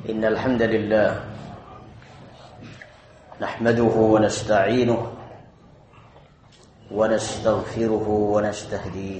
إن الحمد لله نحمده ونستعينه ونستغفره ونستهديه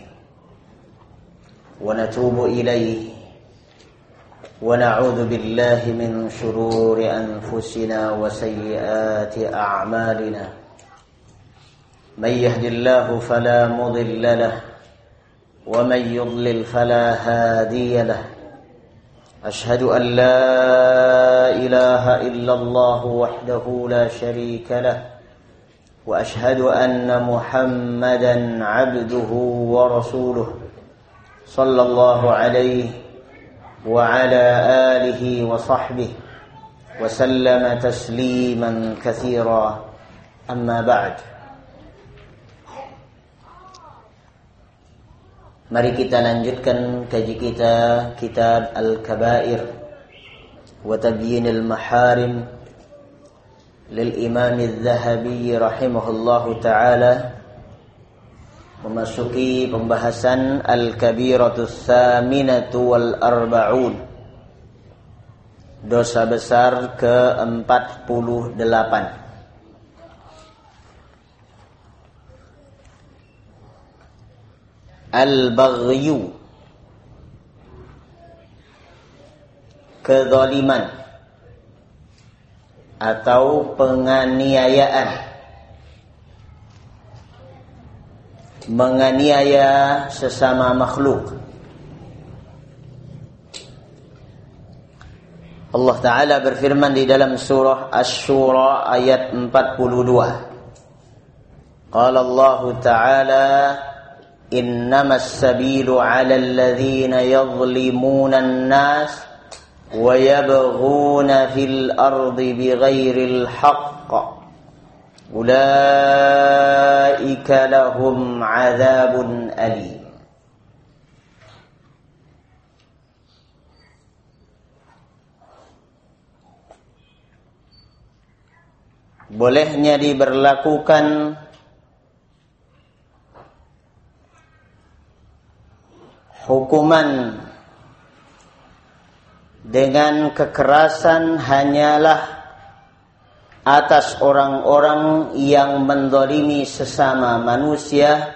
ونتوب إليه ونعوذ بالله من شرور أنفسنا وسيئات أعمالنا من يهد الله فلا مضل له ومن يضلل فلا هادي له أشهد أن لا إله إلا الله وحده لا شريك له وأشهد أن محمدا عبده ورسوله صلى الله عليه وعلى آله وصحبه وسلم تسليما كثيرا أما بعد. Mari kita lanjutkan kaji kita kitab Al-Kabair wa Tabyinil Maharim lil Imam Az-Zahabi rahimahullahu taala, memasuki pembahasan Al-Kabiratus Tsaminatu wal Arba'un, dosa besar ke-48. Al-Baghyu, kezaliman atau penganiayaan, menganiaya sesama makhluk. Allah Ta'ala berfirman di dalam surah Asy-Syura ayat 42. Qala Allah Ta'ala, innamas sabilu 'alal ladzina yadhlimuna an-nas wa yabghuna fil ardi bighairil haqq ulaika lahum 'adzabun alim. Bolehnya diberlakukan hukuman dengan kekerasan hanyalah atas orang-orang yang menzalimi sesama manusia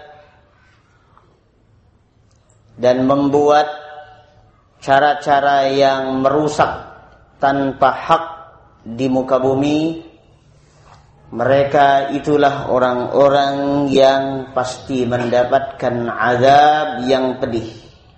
dan membuat cara-cara yang merusak tanpa hak di muka bumi. Mereka itulah orang-orang yang pasti mendapatkan azab yang pedih.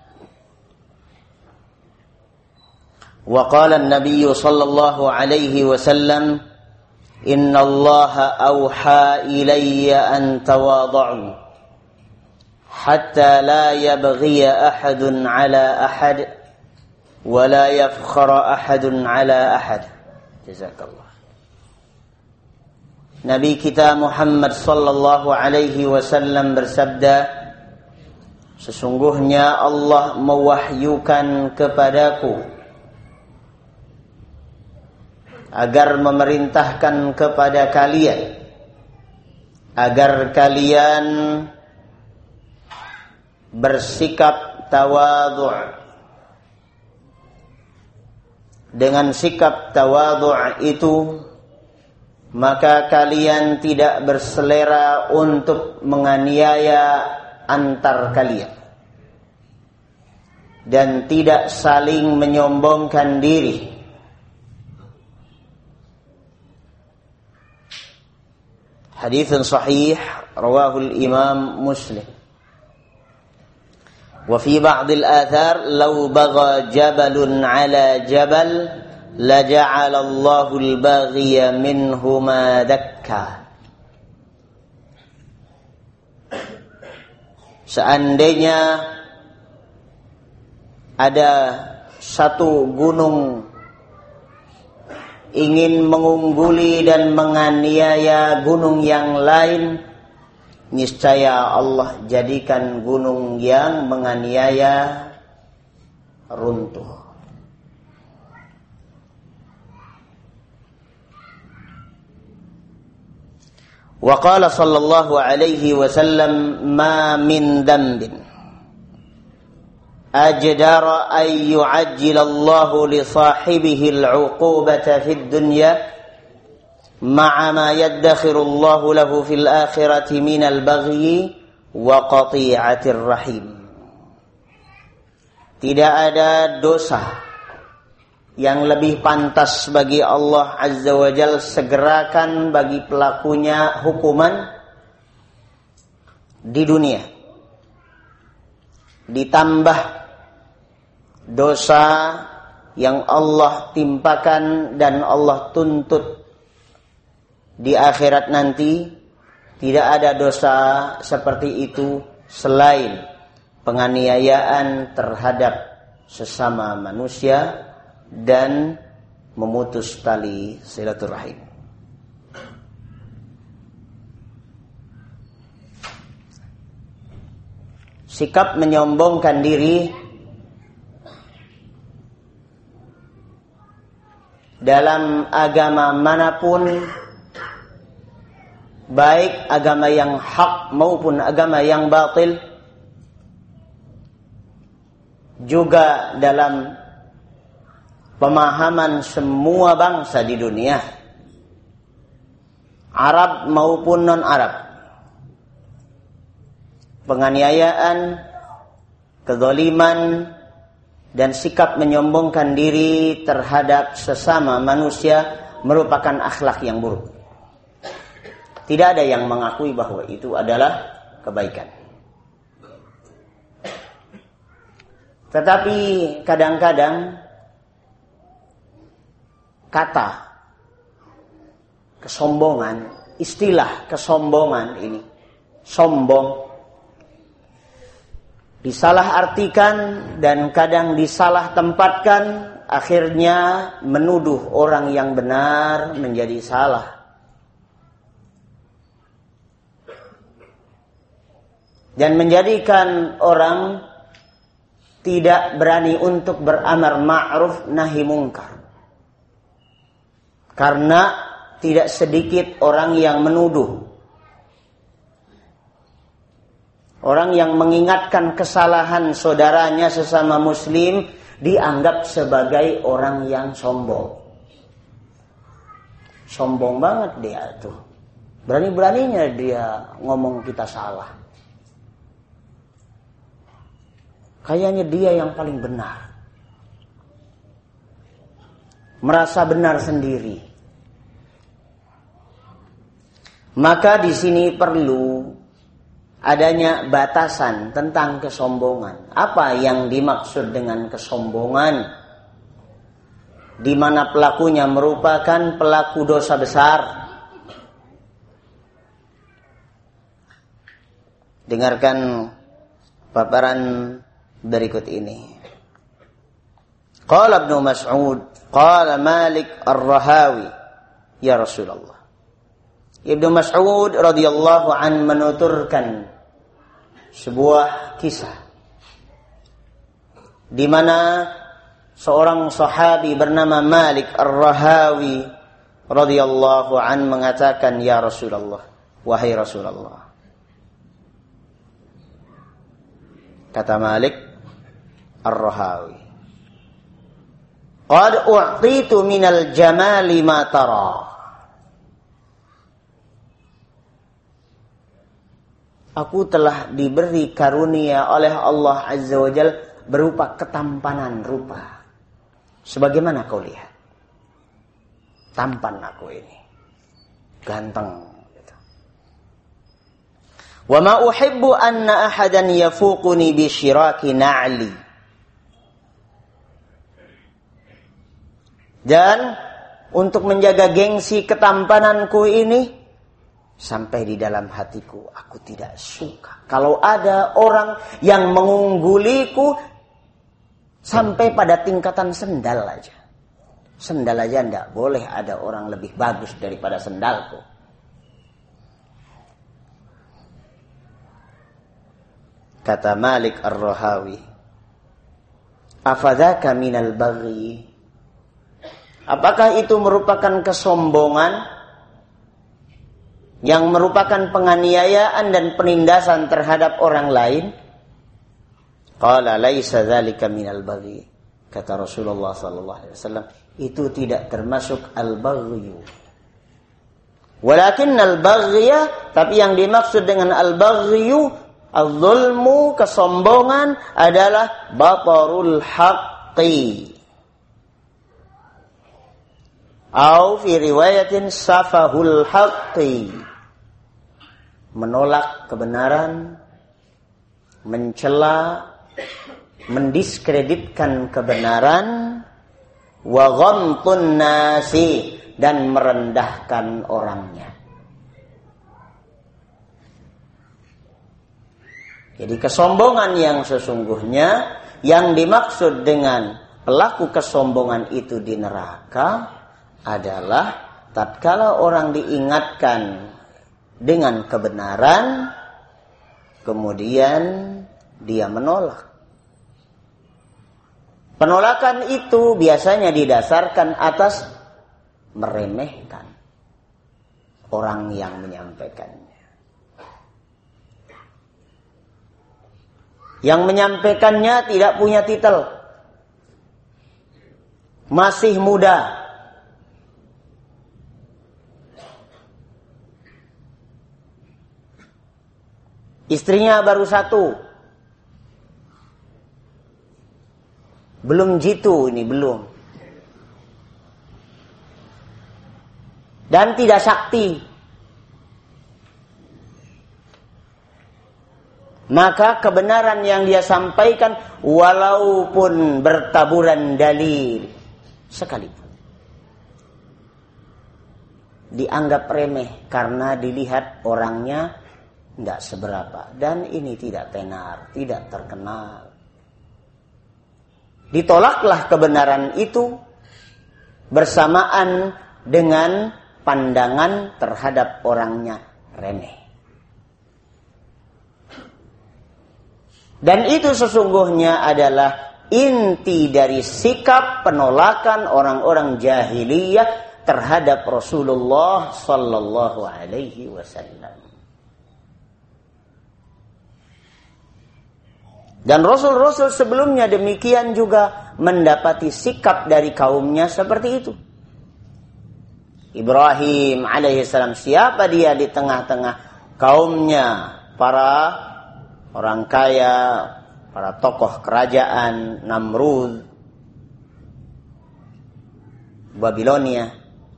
Wa qala an-nabiy sallallahu alaihi wasallam, inna Allaha awha ilayya an tawada'u hatta la yabghiya ahadun ala ahad wa la yafkhara ahadun ala ahad. Jazakallah. Nabi kita Muhammad sallallahu alaihi wasallam bersabda, sesungguhnya Allah mewahyukan kepadaku agar memerintahkan kepada kalian agar kalian bersikap tawadhu'. Dengan sikap tawadhu' itu maka kalian tidak berselera untuk menganiaya antar kalian dan tidak saling menyombongkan diri. Hadits sahih rawahul Imam Muslim. Wa fi ba'd al-athar law bagha jabalun 'ala jabal la ja'ala Allahu al-baghiya minhuma dakka. Seandainya ada satu gunung ingin mengungguli dan menganiaya gunung yang lain, niscaya Allah jadikan gunung yang menganiaya runtuh. Wa qala sallallahu alaihi wasallam, ma min dambin ajdara an yu'ajjilallahu li sahibihi al-'uqubata fid dunya ma'a ma yaddakhirullahu lahu fil akhirati minal baghyi wa qati'atir rahim. Tidak ada dosa yang lebih pantas bagi Allah Azza wa Jalla segerakan bagi pelakunya hukuman di dunia, ditambah dosa yang Allah timpakan dan Allah tuntut di akhirat nanti. Tidak ada dosa seperti itu selain penganiayaan terhadap sesama manusia dan memutus tali silaturahim. Sikap menyombongkan diri dalam agama manapun, baik agama yang hak maupun agama yang batil, juga dalam pemahaman semua bangsa di dunia, Arab maupun non-Arab, penganiayaan, kezaliman, dan sikap menyombongkan diri terhadap sesama manusia merupakan akhlak yang buruk. Tidak ada yang mengakui bahwa itu adalah kebaikan. Tetapi kadang-kadang kata kesombongan, istilah kesombongan ini, sombong, disalah-artikan dan kadang disalah tempatkan, akhirnya menuduh orang yang benar menjadi salah. Dan menjadikan orang tidak berani untuk beramar ma'ruf nahi mungkar. Karena tidak sedikit orang yang menuduh, orang yang mengingatkan kesalahan saudaranya sesama muslim dianggap sebagai orang yang sombong. Sombong banget dia tuh. Berani-beraninya dia ngomong kita salah. Kayaknya dia yang paling benar. Merasa benar sendiri. Maka di sini perlu adanya batasan tentang kesombongan. Apa yang dimaksud dengan kesombongan? Di mana pelakunya merupakan pelaku dosa besar. Dengarkan paparan berikut ini. Qala Ibnu Mas'ud, qala Malik Ar-Rahawi, ya Rasulullah. Ibnu Mas'ud radhiyallahu an menuturkan sebuah kisah di mana seorang sahabi bernama Malik Ar-Rahawi radhiyallahu an mengatakan, ya Rasulullah, wahai Rasulullah. Kata Malik Ar-Rahawi, qad u'titu minal jamali ma tara. Aku telah diberi karunia oleh Allah Azza wa Jalla berupa ketampanan rupa. Sebagaimana kau lihat. Tampan aku ini. Ganteng. Wa ma uhibbu anna ahadan yafuquni bi syiraki na'li. Dan untuk menjaga gengsi ketampananku ini, sampai di dalam hatiku aku tidak suka kalau ada orang yang mengungguliku sampai pada tingkatan sendal aja. Sendal aja enggak boleh ada orang lebih bagus daripada sendalku. Kata Malik Ar-Rahawi, afadzaka minal baghi? Apakah itu merupakan kesombongan yang merupakan penganiayaan dan penindasan terhadap orang lain? Qala laisa dzalika minal baghi. Kata Rasulullah sallallahu alaihi wasallam, itu tidak termasuk al-baghyu. Walakin al-baghya, tapi yang dimaksud dengan al-baghyu, al-zulmu, kesombongan adalah batarul haqqi. Au fi riwayatin safahul haqqi. Menolak kebenaran, mencela, mendiskreditkan kebenaran, wa ghamtun nasi, dan merendahkan orangnya. Jadi kesombongan yang sesungguhnya, yang dimaksud dengan pelaku kesombongan itu di neraka adalah tatkala orang diingatkan dengan kebenaran, kemudian dia menolak. Penolakan itu biasanya didasarkan atas meremehkan orang yang menyampaikannya. Yang menyampaikannya tidak punya titel, masih muda, istrinya baru satu, belum jitu ini, belum. Dan tidak sakti. Maka kebenaran yang dia sampaikan walaupun bertaburan dalil sekalipun dianggap remeh karena dilihat orangnya tidak seberapa. Dan ini tidak tenar, tidak terkenal. Ditolaklah kebenaran itu bersamaan dengan pandangan terhadap orangnya remeh. Dan itu sesungguhnya adalah inti dari sikap penolakan orang-orang jahiliyah terhadap Rasulullah sallallahu alaihi wasallam. Dan Rasul-Rasul sebelumnya demikian juga mendapati sikap dari kaumnya seperti itu. Ibrahim alaihissalam, siapa dia di tengah-tengah kaumnya, para orang kaya, para tokoh kerajaan Namrud, Babilonia.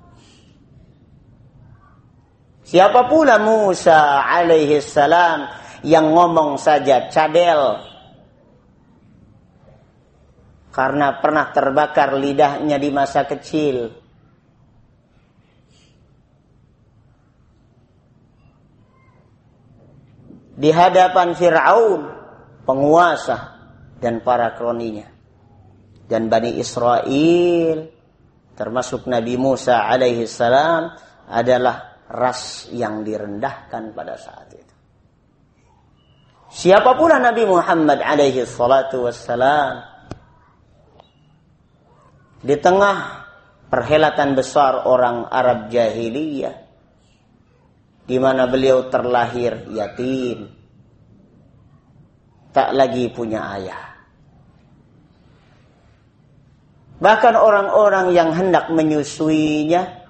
Siapa pula Musa alaihissalam yang ngomong saja cadel karena pernah terbakar lidahnya di masa kecil. Di hadapan Fir'aun, penguasa, dan para kroninya. Dan Bani Israel, termasuk Nabi Musa alaihissalam, adalah ras yang direndahkan pada saat itu. Siapa pula Nabi Muhammad alaihissalam, di tengah perhelatan besar orang Arab jahiliyah, di mana beliau terlahir yatim, tak lagi punya ayah. Bahkan orang-orang yang hendak menyusuinya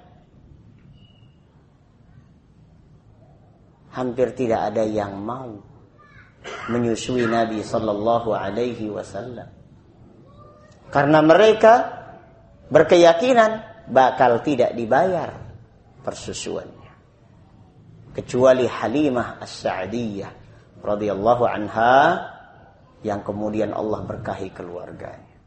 hampir tidak ada yang mau menyusui Nabi sallallahu alaihi wasallam, karena mereka berkeyakinan bakal tidak dibayar persusuannya. Kecuali Halimah As-Sa'diyah radhiyallahu anha yang kemudian Allah berkahi keluarganya.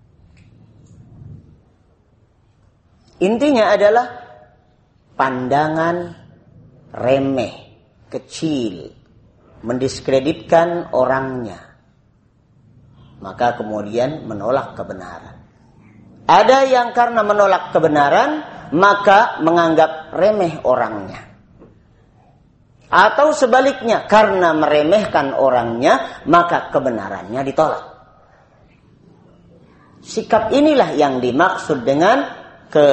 Intinya adalah pandangan remeh, kecil, mendiskreditkan orangnya, maka kemudian menolak kebenaran. Ada yang karena menolak kebenaran maka menganggap remeh orangnya. Atau sebaliknya, karena meremehkan orangnya, maka kebenarannya ditolak. Sikap inilah yang dimaksud dengan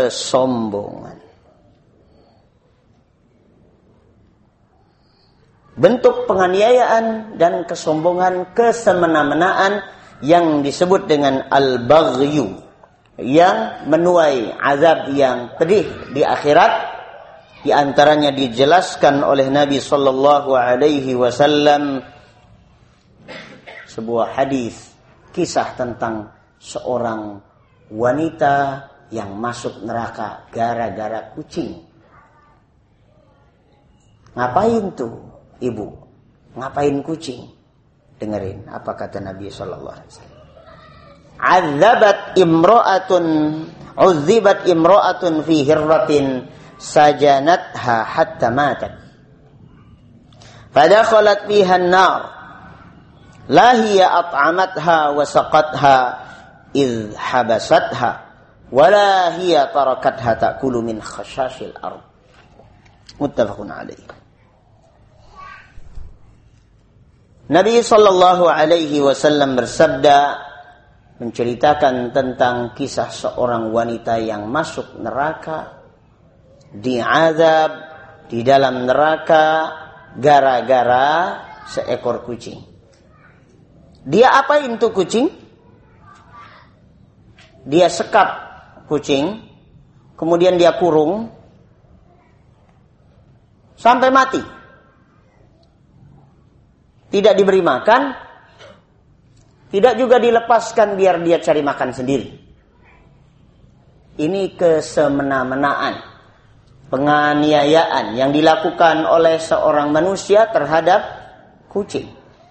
kesombongan. bentuk penganiayaan dan kesombongan, kesemena-menaan yang disebut dengan al-baghyu, yang menuai azab yang pedih di akhirat. Di antaranya dijelaskan oleh Nabi sallallahu alaihi wasallam sebuah hadis, kisah tentang seorang wanita yang masuk neraka gara-gara kucing. Ngapain tuh ibu? Ngapain kucing? Dengerin apa kata Nabi sallallahu alaihi wasallam. Uzibat imra'atun fi hirratin sajanatha hatta matat. Fadakhalat fiha an-nar. La hiya at'amatha wa saqatha idh habasatha wa la hiya tarakatha ta'kulu min khashashil ard. Muttafaqun alaih. Nabi sallallahu alaihi wasallam bersabda, menceritakan tentang kisah seorang wanita yang masuk neraka, diazab di dalam neraka gara-gara seekor kucing. Dia apain tuh kucing? Dia sekap kucing, kemudian dia kurung sampai mati. Tidak diberi makan, tidak juga dilepaskan biar dia cari makan sendiri. Ini kesemena-menaan, penganiayaan yang dilakukan oleh seorang manusia terhadap kucing.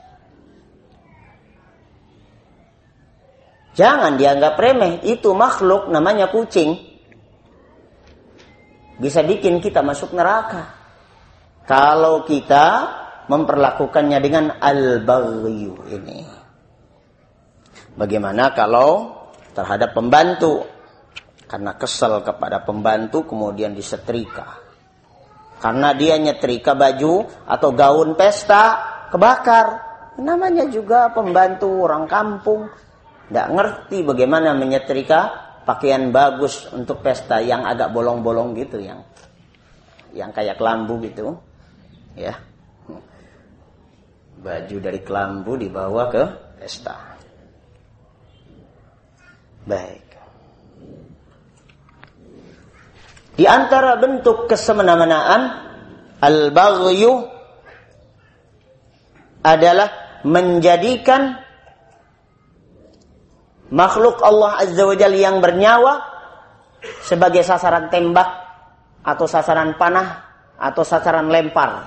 Jangan dianggap remeh, itu makhluk namanya kucing. Bisa bikin kita masuk neraka kalau kita memperlakukannya dengan al-baghyu ini. Bagaimana kalau terhadap pembantu? Karena kesel kepada pembantu kemudian disetrika. Karena dia nyetrika baju atau gaun pesta, kebakar. Namanya juga pembantu orang kampung. Tidak ngerti bagaimana menyetrika pakaian bagus untuk pesta yang agak bolong-bolong gitu, yang kayak kelambu gitu. Ya. Baju dari kelambu dibawa ke pesta. Baik. Di antara bentuk kesemena-menaan al-baghyu adalah menjadikan makhluk Allah Azza wa Jalla yang bernyawa sebagai sasaran tembak atau sasaran panah atau sasaran lempar.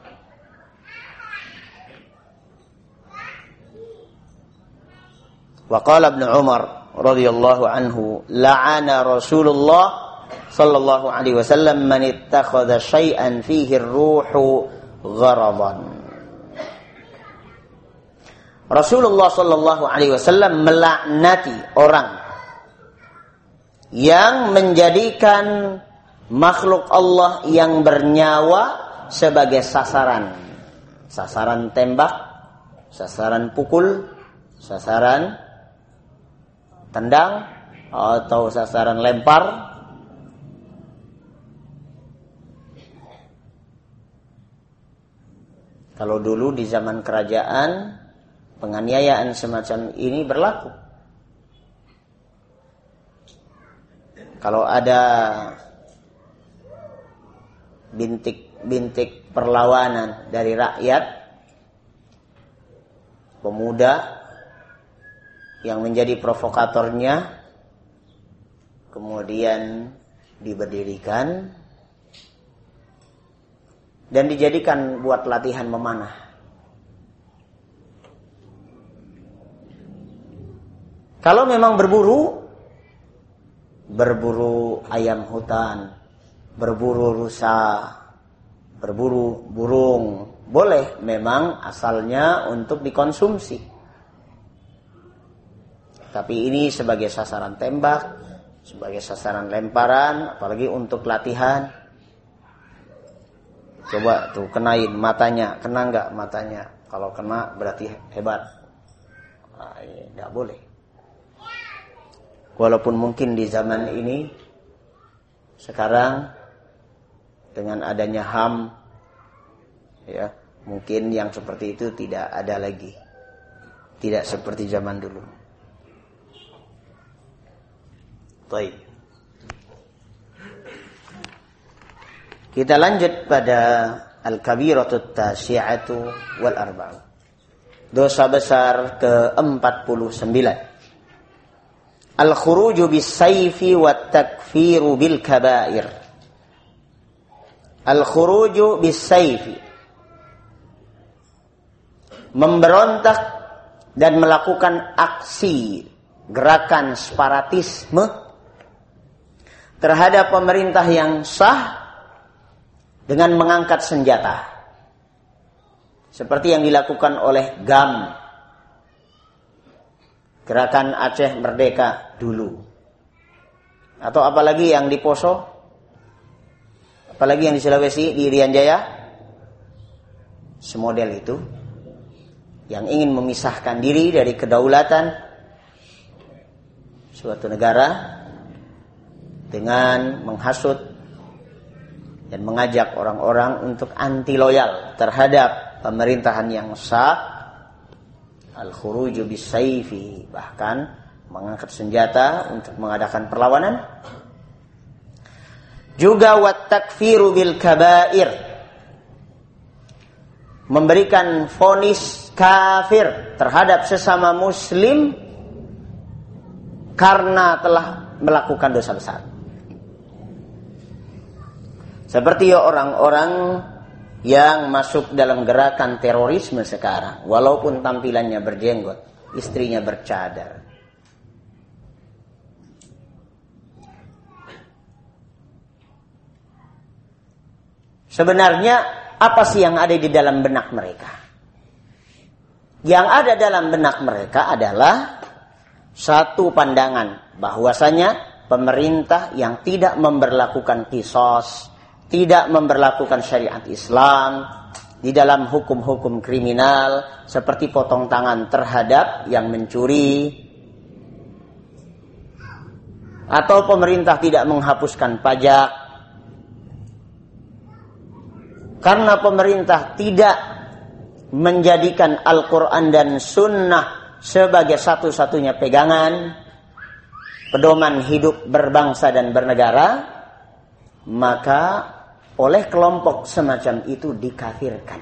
Wa qala Ibnu Umar radhiyallahu anhu, la'ana Rasulullah sallallahu alaihi wasallam man ittakhadha syai'an fihi ar-ruhu gharadan. Rasulullah sallallahu alaihi wasallam melaknati orang yang menjadikan makhluk Allah yang bernyawa sebagai sasaran tembak, sasaran pukul, sasaran tendang atau sasaran lempar. Kalau dulu di zaman kerajaan penganiayaan semacam ini berlaku. Kalau ada bintik perlawanan dari rakyat, pemuda yang menjadi provokatornya kemudian diberdirikan dan dijadikan buat latihan memanah. Kalau memang berburu ayam hutan, berburu rusa, berburu burung, boleh memang asalnya untuk dikonsumsi. Tapi ini sebagai sasaran tembak, sebagai sasaran lemparan, apalagi untuk latihan. Coba tuh kenain matanya, kena nggak matanya? Kalau kena berarti hebat. Nggak boleh. Walaupun mungkin di zaman ini sekarang dengan adanya HAM, ya, Mungkin yang seperti itu tidak ada lagi. Tidak seperti zaman dulu. Baik. Kita lanjut pada al-kabiratut tasi'atu wal arba'un. Dosa besar ke-49. Al-khuruju bis-sayfi wat takfiru bil kabair. Al-khuruju bis-sayfi. Memberontak dan melakukan aksi gerakan separatisme terhadap pemerintah yang sah dengan mengangkat senjata. Seperti yang dilakukan oleh GAM, Gerakan Aceh Merdeka dulu. Atau apalagi yang di Poso, apalagi yang di Sulawesi, di Irian Jaya. Semodel itu yang ingin memisahkan diri dari kedaulatan suatu negara dengan menghasut dan mengajak orang-orang untuk anti loyal terhadap pemerintahan yang sah. Al-khuruju bis-sayfi, bahkan mengangkat senjata untuk mengadakan perlawanan. Juga wat takfiru bil kabair, memberikan vonis kafir terhadap sesama muslim karena telah melakukan dosa besar. Seperti orang-orang yang masuk dalam gerakan terorisme sekarang, walaupun tampilannya berjenggot, istrinya bercadar. Sebenarnya apa sih yang ada di dalam benak mereka? Yang ada dalam benak mereka adalah satu pandangan bahwasanya pemerintah yang tidak memberlakukan qisas, tidak memberlakukan syariat Islam di dalam hukum-hukum kriminal seperti potong tangan terhadap yang mencuri, atau pemerintah tidak menghapuskan pajak karena pemerintah tidak menjadikan Al-Quran dan Sunnah sebagai satu-satunya pegangan pedoman hidup berbangsa dan bernegara, maka oleh kelompok semacam itu dikafirkan.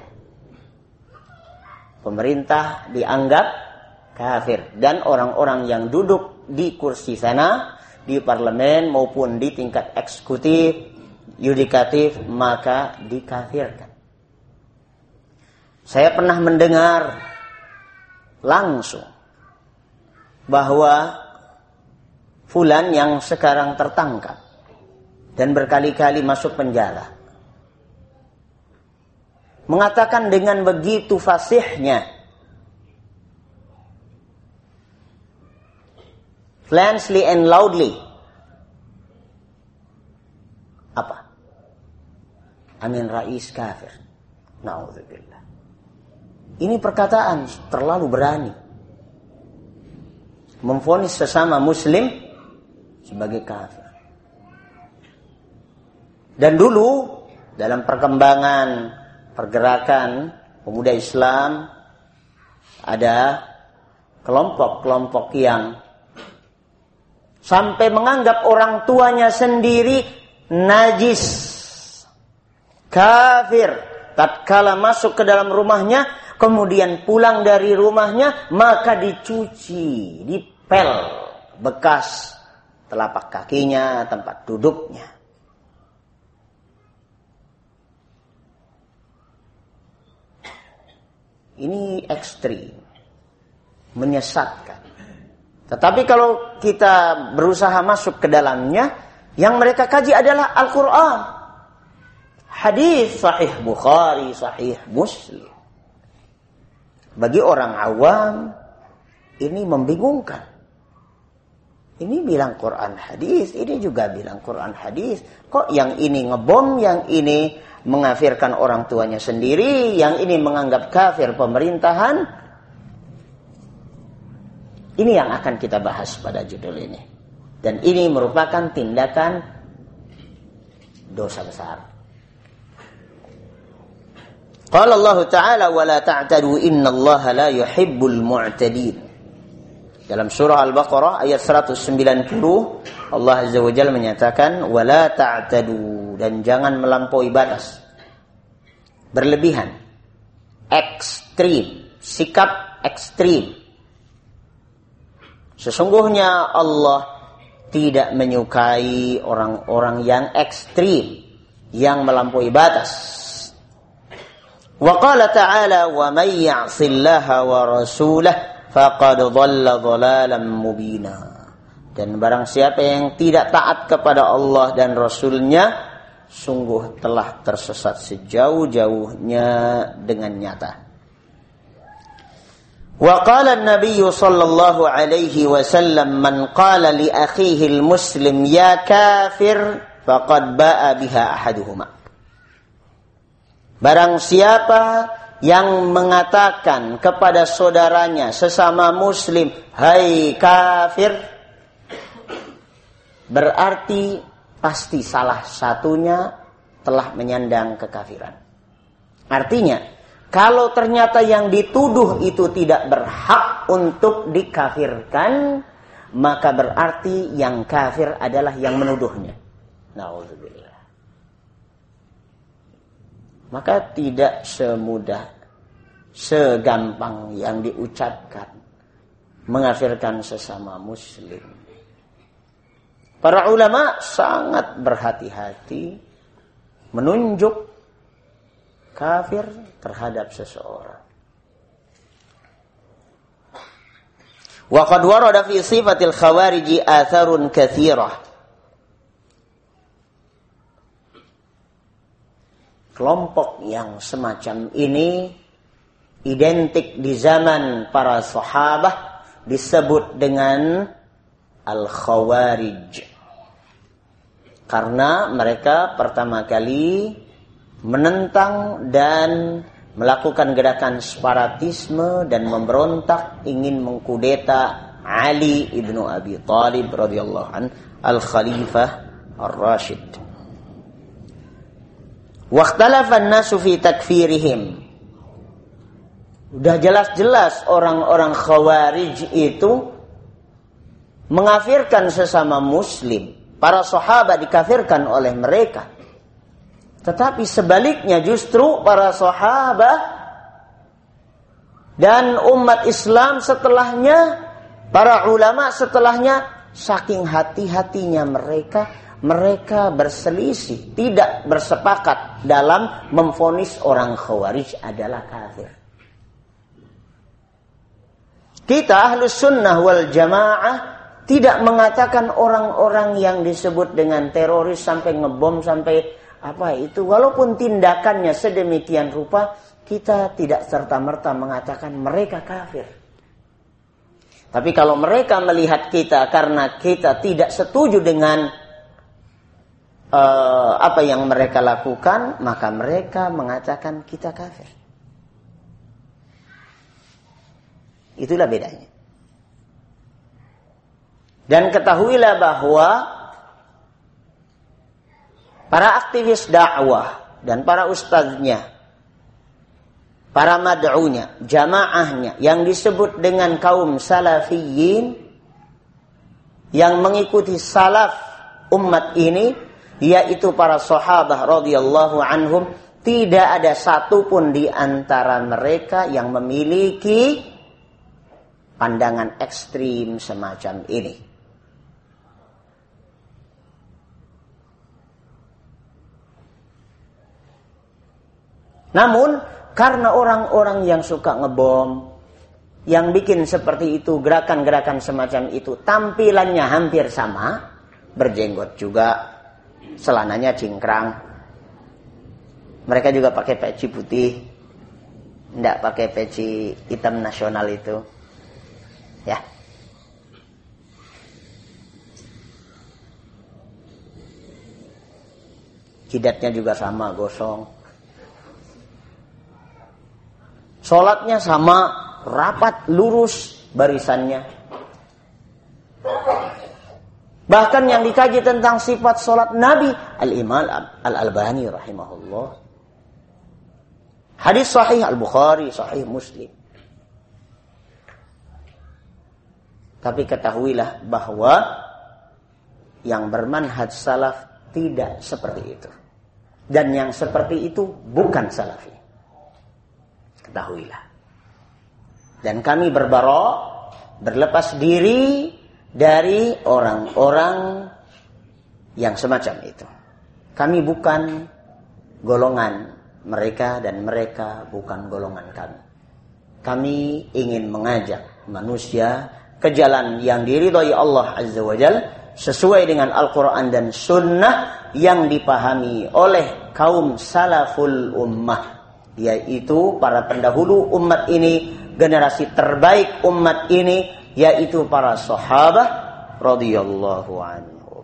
Pemerintah dianggap kafir, dan orang-orang yang duduk di kursi sana, di parlemen maupun di tingkat eksekutif, yudikatif, maka dikafirkan. Saya pernah mendengar langsung bahwa fulan yang sekarang tertangkap dan berkali-kali masuk penjara mengatakan dengan begitu fasihnya, fluently and loudly, apa? Amin Rais kafir. Na'udzubillah. Ini perkataan terlalu berani, memvonis sesama muslim sebagai kafir. Dan dulu dalam perkembangan pergerakan pemuda Islam ada kelompok-kelompok yang sampai menganggap orang tuanya sendiri najis, kafir. Tatkala masuk ke dalam rumahnya, kemudian pulang dari rumahnya, maka dicuci, dipel bekas telapak kakinya, tempat duduknya. Ini ekstrim, menyesatkan. Tetapi kalau kita berusaha masuk ke dalamnya, yang mereka kaji adalah Al-Quran, hadis sahih Bukhari, sahih Muslim. Bagi orang awam ini membingungkan. Ini bilang Quran hadis, ini juga bilang Quran hadis. Kok yang ini ngebom, yang ini mengafirkan orang tuanya sendiri, yang ini menganggap kafir pemerintahan? Ini yang akan kita bahas pada judul ini. Dan ini merupakan tindakan dosa besar. Qala Allah Ta'ala wa la ta'tadu innallaha la yuhibbul mu'tadin. Dalam surah Al-Baqarah ayat 190 Allah Azza wa Jalla menyatakan wa la ta'tadu, dan jangan melampaui batas. Berlebihan, ekstrim, sikap ekstrim. Sesungguhnya Allah tidak menyukai orang-orang yang ekstrim, yang melampaui batas. Wa qala ta'ala wa may ya'sillaha wa rasulahu faqad dhalla dhalalan mubina. Dan barang siapa yang tidak taat kepada Allah dan Rasulnya, sungguh telah tersesat sejauh-jauhnya dengan nyata. Wa qala an-nabiy sallallahu alaihi wasallam man qala li akhihi al-muslim ya kafir faqad ba'a biha ahaduhuma. Barang siapa yang mengatakan kepada saudaranya sesama muslim, hai kafir, berarti pasti salah satunya telah menyandang kekafiran. Artinya, kalau ternyata yang dituduh itu tidak berhak untuk dikafirkan, maka berarti yang kafir adalah yang menuduhnya. Na'udzubillah. Maka tidak semudah, segampang yang diucapkan mengkafirkan sesama muslim. Para ulama sangat berhati-hati menunjuk kafir terhadap seseorang. Wa qad warada fi sifatil khawarij atharun katsirah. Kelompok yang semacam ini identik di zaman para sahabat disebut dengan Al-Khawarij. Karena mereka pertama kali menentang dan melakukan gerakan separatisme dan memberontak ingin mengkudeta Ali ibnu Abi Thalib radhiyallahu anhu al-Khalifah ar-Rashid. Waqtalafa an-nasu fi takfirihim. Udah jelas-jelas orang-orang Khawarij itu mengafirkan sesama muslim. Para sahabat dikafirkan oleh mereka. Tetapi sebaliknya justru para sahabat dan umat Islam setelahnya, para ulama setelahnya, saking hati-hatinya mereka berselisih, tidak bersepakat dalam memvonis orang Khawarij adalah kafir. Kita Ahlus Sunnah wal Jamaah tidak mengatakan orang-orang yang disebut dengan teroris sampai ngebom sampai apa itu, walaupun tindakannya sedemikian rupa, kita tidak serta-merta mengatakan mereka kafir. Tapi kalau mereka melihat kita karena kita tidak setuju dengan apa yang mereka lakukan, maka mereka mengatakan kita kafir. Itulah bedanya. Dan ketahuilah bahwa para aktivis dakwah dan para ustadznya, para mad'unya, jamaahnya yang disebut dengan kaum salafiyin yang mengikuti salaf umat ini, yaitu para sahabat radhiyallahu anhum, tidak ada satupun di antara mereka yang memiliki pandangan ekstrim semacam ini. Namun karena orang-orang yang suka ngebom, yang bikin seperti itu, gerakan-gerakan semacam itu, tampilannya hampir sama, berjenggot juga, celananya cingkrang, mereka juga pakai peci putih, tidak pakai peci hitam nasional itu, ya. Jidatnya juga sama, gosong. Sholatnya sama, rapat, lurus barisannya. Bahkan yang dikaji tentang sifat sholat Nabi, Al-Imam Al-Albani rahimahullah, Hadis sahih Al-Bukhari, sahih Muslim. Tapi ketahuilah bahwa yang bermanhaj salaf tidak seperti itu. Dan yang seperti itu bukan salafi. Ketahuilah. Dan kami berlepas diri dari orang-orang yang semacam itu. Kami bukan golongan mereka dan mereka bukan golongan kami. Kami ingin mengajak manusia ke jalan yang diridhai Allah Azza wa Jalla sesuai dengan Al-Quran dan Sunnah yang dipahami oleh kaum salaful ummah, yaitu para pendahulu umat ini, generasi terbaik umat ini, yaitu para sahabat radhiyallahu anhum.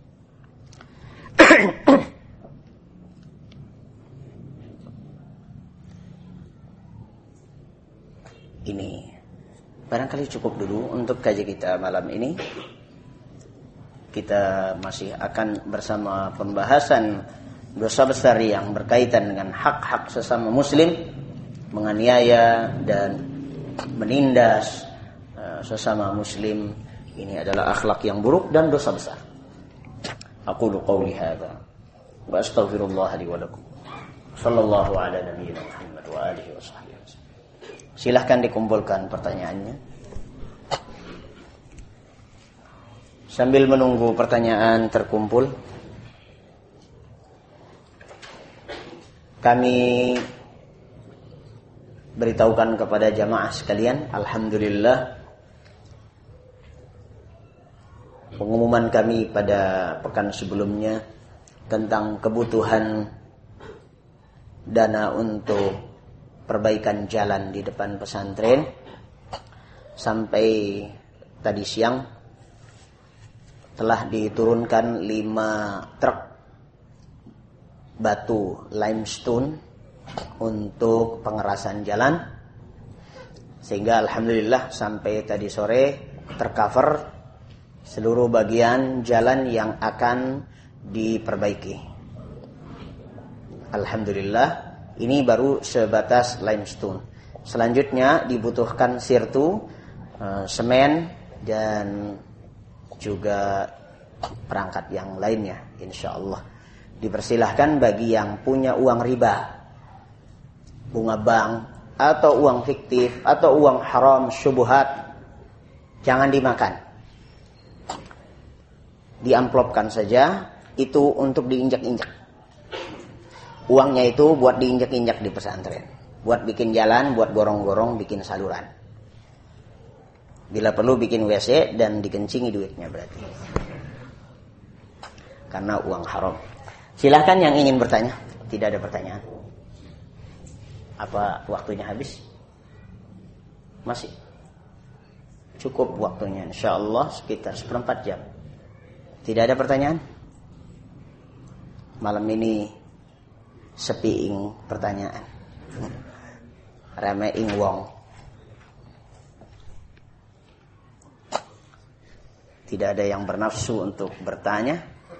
Ini barangkali cukup dulu untuk kaji kita malam ini. Kita masih akan bersama pembahasan dosa besar yang berkaitan dengan hak-hak sesama muslim, menganiaya dan menindas sesama muslim. Ini adalah akhlak yang buruk dan dosa besar. Aqulu qawli hadza wa astaghfirullah li wa lakum. Sallallahu ala nabiyyina Muhammad wa alihi washabbihi. Silahkan dikumpulkan pertanyaannya. Sambil menunggu pertanyaan terkumpul, kami beritahukan kepada jamaah sekalian, alhamdulillah, pengumuman kami pada pekan sebelumnya tentang kebutuhan dana untuk perbaikan jalan di depan pesantren sampai tadi siang telah diturunkan 5 truk batu limestone untuk pengerasan jalan, sehingga alhamdulillah sampai tadi sore tercover seluruh bagian jalan yang akan diperbaiki. Alhamdulillah, ini baru sebatas limestone. Selanjutnya dibutuhkan sirtu, semen dan juga perangkat yang lainnya, insyaallah. Dipersilahkan bagi yang punya uang riba, bunga bank, atau uang fiktif, atau uang haram syubhat, jangan dimakan. Diamplopkan saja, itu untuk diinjak-injak. Uangnya itu buat diinjak-injak di pesantren, buat bikin jalan, buat gorong-gorong, bikin saluran. Bila perlu bikin WC dan dikencingi duitnya berarti. Karena uang haram. Silahkan yang ingin bertanya. Tidak ada pertanyaan. Apa waktunya habis? Masih. Cukup waktunya, insyaallah sekitar 1/4 jam. Tidak ada pertanyaan? Malam ini sepiing pertanyaan. Rameing wong. Tidak ada yang bernafsu untuk bertanya.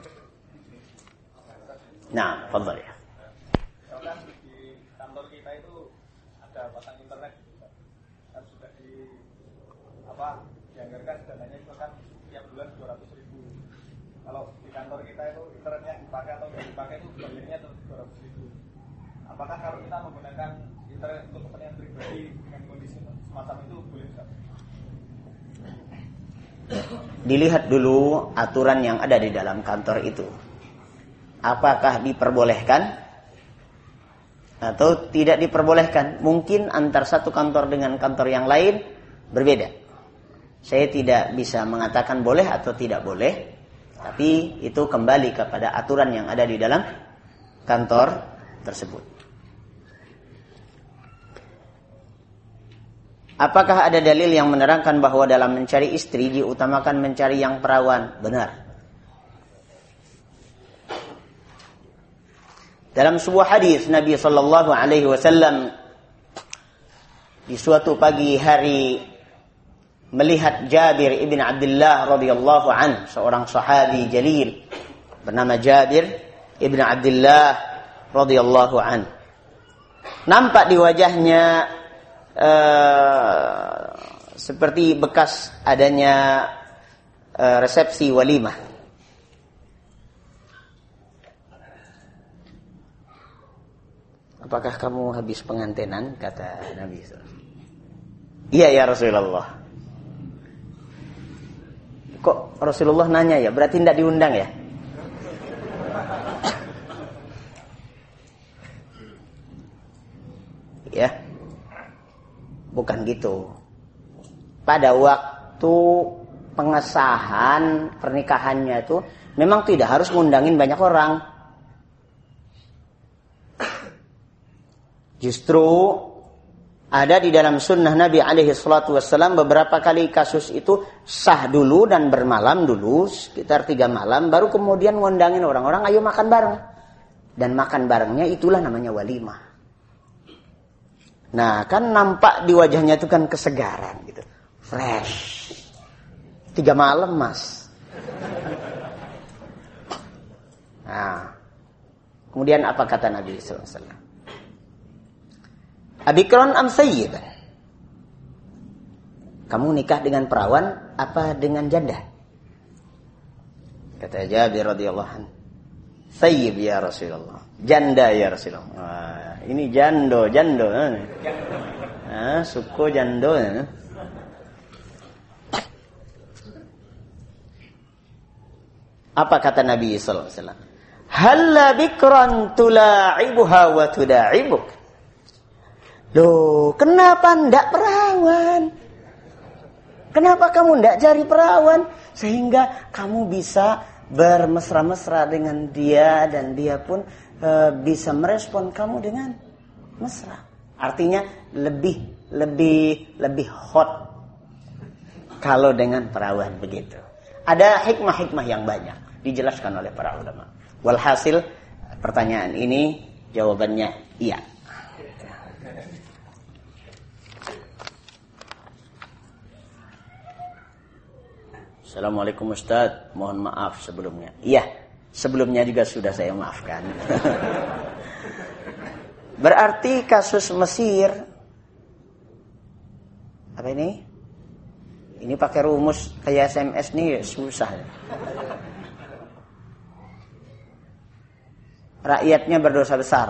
Nah, fadhal ya. Kan di kantor kita itu ada pasang internet, kan sudah dianggarkan dananya itu kan tiap bulan 200.000. Kalau di kantor kita itu internetnya dipakai atau tidak dipakai itu bayarnya 200.000. Apakah kalau kita menggunakan internet untuk kepentingan pribadi dengan kondisi semacam itu boleh tidak? Dilihat dulu aturan yang ada di dalam kantor itu. Apakah diperbolehkan atau tidak diperbolehkan? Mungkin antar satu kantor dengan kantor yang lain berbeda. Saya tidak bisa mengatakan boleh atau tidak boleh, tapi itu kembali kepada aturan yang ada di dalam kantor tersebut. Apakah ada dalil yang menerangkan bahwa dalam mencari istri diutamakan mencari yang perawan? Benar. Dalam sebuah hadis Nabi sallallahu alaihi wasallam di suatu pagi hari melihat Jabir ibn Abdullah radhiyallahu an, seorang sahabi jalil bernama Jabir ibn Abdullah radhiyallahu an. nampak di wajahnya seperti bekas adanya resepsi walimah. Apakah kamu habis pengantenan? Kata Nabi SAW. Iya ya Rasulullah. Kok Rasulullah nanya ya? Berarti tidak diundang ya? Ya, bukan gitu. Pada waktu pengesahan pernikahannya itu memang tidak harus ngundangin banyak orang. Justru ada di dalam sunnah Nabi alaihi salatu wassalam beberapa kali kasus itu sah dulu dan bermalam dulu sekitar 3 malam, baru kemudian ngundangin orang-orang ayo makan bareng. Dan makan barengnya itulah namanya walimah. Nah, kan nampak di wajahnya itu kan kesegaran gitu. Fresh. 3 malam, Mas. Nah, kemudian apa kata Nabi sallallahu alaihi wasallam? Abikron am sayyiban? Kamu nikah dengan perawan apa dengan janda? Kata Jabir radhiyallahu anhu, sayyib ya Rasulullah. Janda ya Rasulullah. Wah, ini jando. Suku jando. Apa kata Nabi sallallahu alaihi wasallam? Halla bikran tula'ibuha wa tuda'ibuk. Loh, kenapa ndak perawan? Kenapa kamu ndak cari perawan? Sehingga kamu bisa bermesra-mesra dengan dia dan dia pun bisa merespon kamu dengan mesra. Artinya lebih hot kalau dengan perawan begitu. Ada hikmah-hikmah yang banyak dijelaskan oleh para ulama. Walhasil pertanyaan ini jawabannya iya. Assalamualaikum Ustaz, mohon maaf sebelumnya. Iya, sebelumnya juga sudah saya maafkan. Berarti kasus Mesir, apa ini? Ini pakai rumus kayak SMS nih susah. Rakyatnya berdosa besar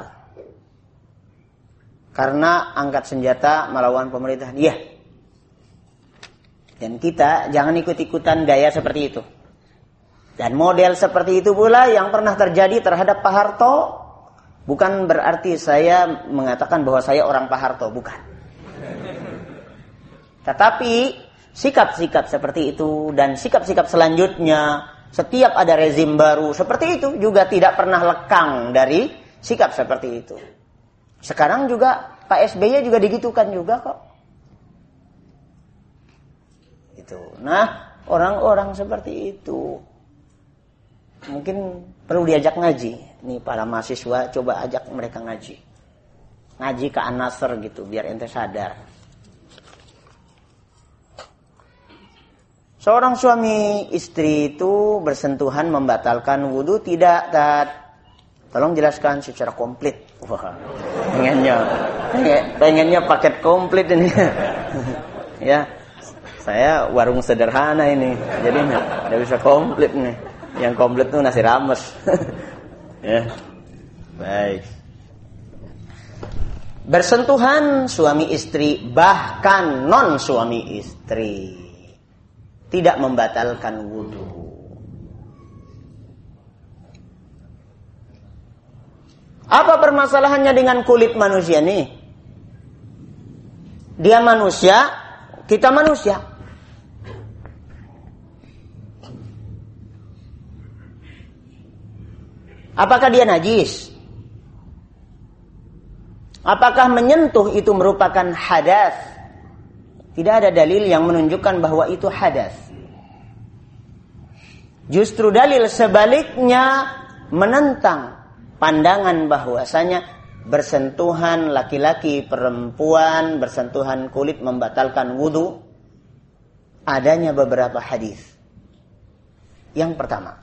karena angkat senjata melawan pemerintahan. Iya. Dan kita jangan ikut-ikutan gaya seperti itu. Dan model seperti itu pula yang pernah terjadi terhadap Pak Harto. Bukan berarti saya mengatakan bahwa saya orang Pak Harto, bukan. Tetapi sikap-sikap seperti itu dan sikap-sikap selanjutnya, setiap ada rezim baru seperti itu juga tidak pernah lekang dari sikap seperti itu. Sekarang juga Pak SBY juga digitukan juga kok. Nah, orang-orang seperti itu mungkin perlu diajak ngaji. Nih para mahasiswa coba ajak mereka ngaji. Ngaji ke An-Nasr gitu biar ente sadar. Seorang suami istri itu bersentuhan membatalkan wudu tidak, Tat? Tolong jelaskan secara komplit. Wah, pengennya paket komplit ini. Ya. Saya warung sederhana ini, jadi nggak bisa komplit nih. Yang komplit tuh nasi rames. Ya, baik. Bersentuhan suami istri, bahkan non suami istri, tidak membatalkan wudu. Apa permasalahannya dengan kulit manusia nih? Dia manusia, kita manusia. Apakah dia najis? Apakah menyentuh itu merupakan hadas? Tidak ada dalil yang menunjukkan bahwa itu hadas. Justru dalil sebaliknya menentang pandangan bahwasanya bersentuhan laki-laki perempuan, bersentuhan kulit membatalkan wudu. Adanya beberapa hadis. Yang pertama,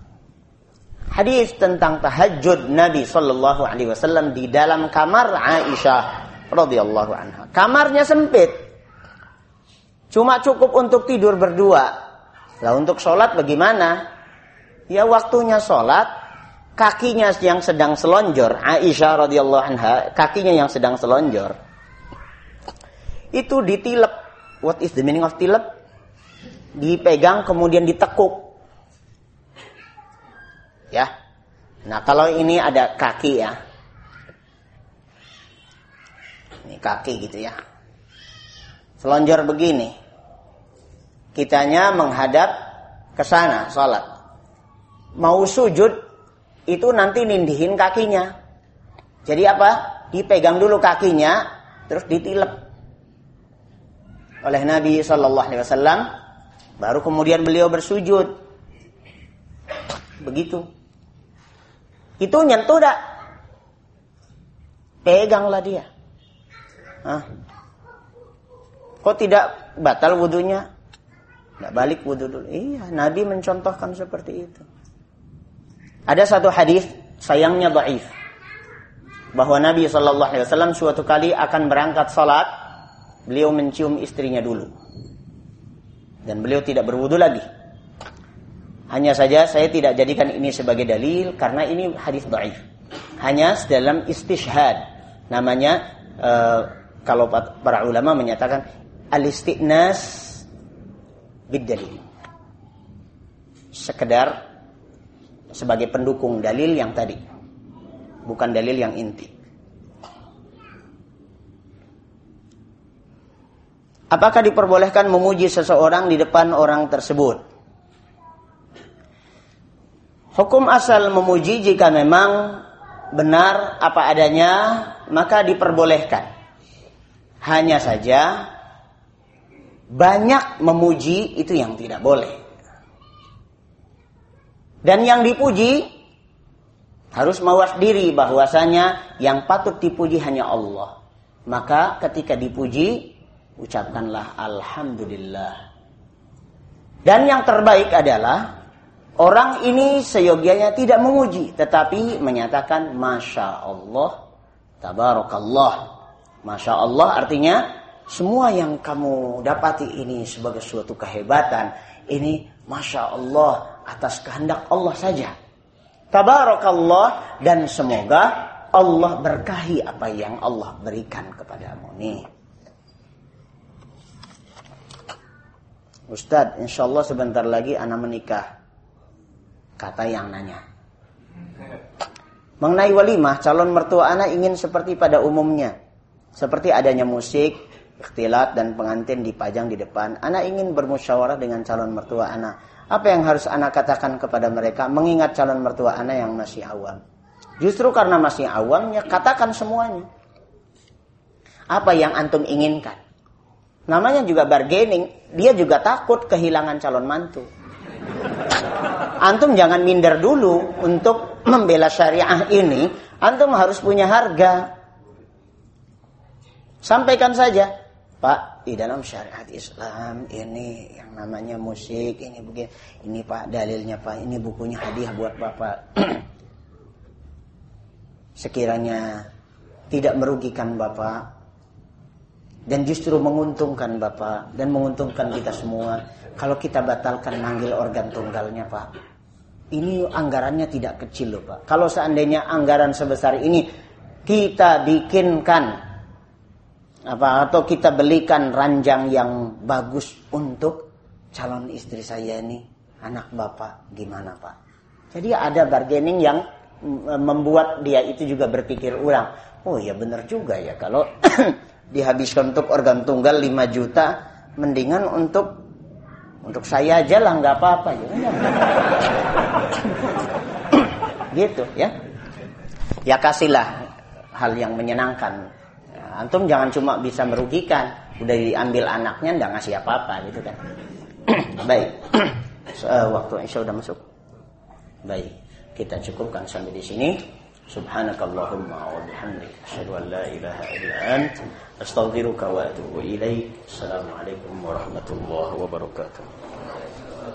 hadis tentang tahajud Nabi sallallahu alaihi wasallam di dalam kamar Aisyah radhiyallahu anha. Kamarnya sempit. Cuma cukup untuk tidur berdua. Lah untuk sholat bagaimana? Ya waktunya sholat, kakinya yang sedang selonjor, Aisyah radhiyallahu anha, kakinya yang sedang selonjor, itu ditilep. What is the meaning of tilep? Dipegang kemudian ditekuk. Ya. Nah kalau ini ada kaki ya. Ini kaki gitu ya. Selonjor begini. Kitanya menghadap ke sana sholat. Mau sujud itu nanti nindihin kakinya. Jadi apa? Dipegang dulu kakinya, terus ditilep oleh Nabi SAW. Baru kemudian beliau bersujud. Begitu. Itu nyentuh dah. Peganglah dia. Hah? Kok tidak batal wudunya? Tidak balik wudu dulu. Iya, Nabi mencontohkan seperti itu. Ada satu hadis, sayangnya dhaif, bahwa Nabi SAW suatu kali akan berangkat salat, beliau mencium istrinya dulu. Dan beliau tidak berwudu lagi. Hanya saja saya tidak jadikan ini sebagai dalil karena ini hadis dhaif. Hanya dalam istishhad. Namanya kalau para ulama menyatakan al-isti'nas bid-dalil. Sekedar sebagai pendukung dalil yang tadi, bukan dalil yang inti. Apakah diperbolehkan memuji seseorang di depan orang tersebut? Hukum asal memuji jika memang benar apa adanya, maka diperbolehkan. Hanya saja banyak memuji itu yang tidak boleh. Dan yang dipuji harus mawas diri bahwasanya yang patut dipuji hanya Allah. Maka ketika dipuji, ucapkanlah alhamdulillah. Dan yang terbaik adalah orang ini seyogianya tidak memuji, tetapi menyatakan Masya Allah, Tabarakallah. Masya Allah artinya semua yang kamu dapati ini sebagai suatu kehebatan. Ini Masya Allah atas kehendak Allah saja. Tabarakallah, dan semoga Allah berkahi apa yang Allah berikan kepadamu. Nih. Ustadz, insya Allah sebentar lagi anak menikah. Kata yang nanya. Mengenai walimah, calon mertua anak ingin seperti pada umumnya. Seperti adanya musik, ikhtilat dan pengantin dipajang di depan. Anak ingin bermusyawarah dengan calon mertua anak. Apa yang harus anak katakan kepada mereka mengingat calon mertua anak yang masih awam? Justru karena masih awam, ya katakan semuanya. Apa yang antum inginkan? Namanya juga bargaining. Dia juga takut kehilangan calon mantu. Antum jangan minder dulu untuk membela syariah ini. Antum harus punya harga. Sampaikan saja. Pak, di dalam syariat Islam ini yang namanya musik, ini begini, ini Pak dalilnya Pak, ini bukunya hadiah buat Bapak. Sekiranya tidak merugikan Bapak dan justru menguntungkan Bapak dan menguntungkan kita semua, kalau kita batalkan manggil organ tunggalnya Pak. Ini anggarannya tidak kecil loh Pak. Kalau seandainya anggaran sebesar ini kita bikinkan atau kita belikan ranjang yang bagus untuk calon istri saya ini, anak Bapak, gimana Pak? Jadi ada bargaining yang membuat dia itu juga berpikir ulang. Oh ya benar juga ya, kalau dihabiskan untuk organ tunggal 5 juta, mendingan untuk saya aja lah, nggak apa-apa ya. Gitu ya. Ya kasihlah hal yang menyenangkan. Antum jangan cuma bisa merugikan, udah diambil anaknya nggak ngasih apa-apa gitu kan. Baik, waktu Isya udah masuk. Baik, kita cukupkan sampai di sini. Subhanakallahumma wa bihamdika asyhadu an la ilaha illa anta astaghfiruka wa atubu ilaik. Assalamualaikum warahmatullahi wabarakatuh.